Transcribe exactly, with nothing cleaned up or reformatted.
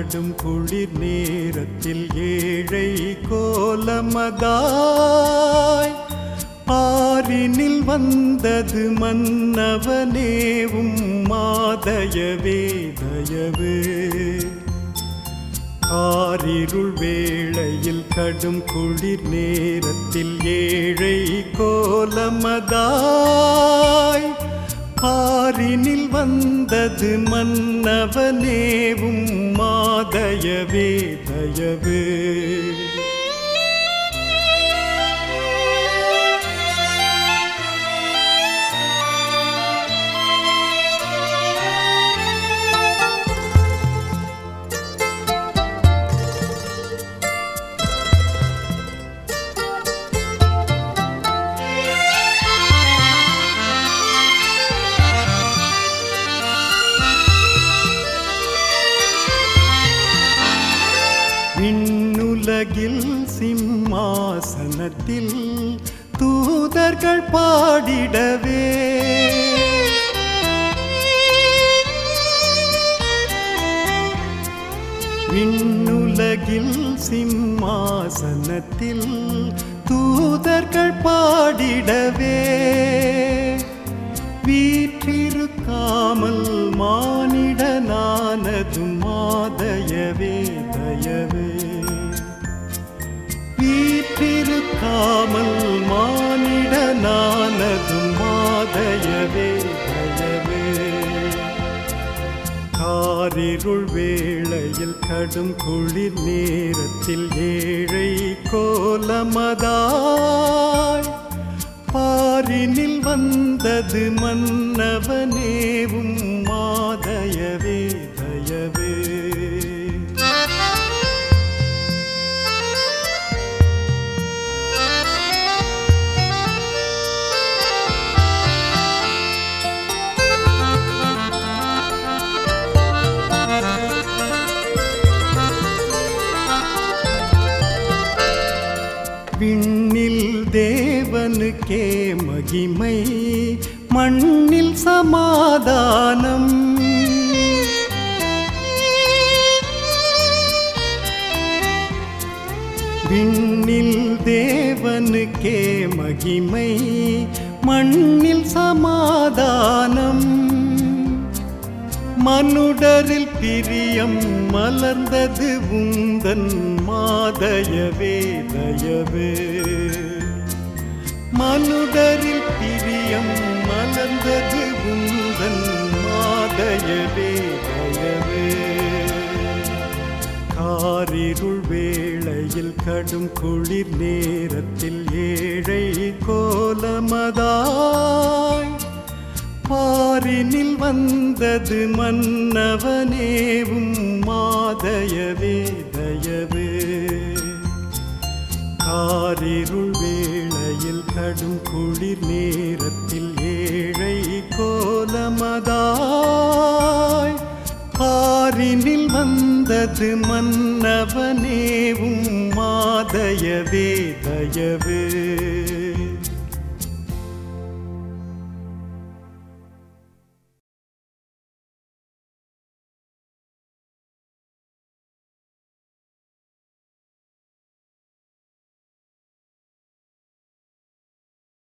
கடும் குளிர் நேரத்தில் ஏழை கோலமதாய் பாரினில் வந்தது மன்னவனேவும் மாதயவே தயவு. காரிருள் வேளையில் கடும் குளிர் நேரத்தில் ஏழை கோலமதாய் பாரினில் வந்தது மன்னவனேவும் மாதயவே தயவு. விண்ணுலகில் சிம்மாசனத்தில் தூதர்கள் பாடிடவே விண்ணுலகில் சிம்மாசனத்தில் தூதர்கள் பாடிடவே வீற்றிருக்காமல் மானிடனானதும் மாதயவே தயவே. வீற்றிருக்காமல் மானிடனானதும் மாதயவே தயவே. காரிருள் வேளையில் கடும் குளிர் நேரத்தில் ஏழை கோலமதாய் பாரினில் வந்தது மன்னவனேவும் மாதயவே தயவே. விண்ணில் தேவனுக்கே மகிமை மண்ணில் சமாதானம். விண்ணில் தேவனுக்கே மகிமை மண்ணில் சமாதானம். மனுடரில் பிரியம் மலர்ந்தது உந்தன் மாதயவே தயவே. மனுடரில் பிரியம் மலர்ந்தது உந்தன் மாதயவே தயவே. காரிருள் வேளையில் கடும் குளிர் நேரத்தில் ஏழை கோலமதாய் பாரினில் வந்தது மன்னவனேவும் மாதயவே தயவு. காரிருள் வேளையில் கடும் குளிர் நேரத்தில் ஏழை கோலமதாய் பாரினில் வந்தது மன்னவனேவும் மாதயவே தயவு.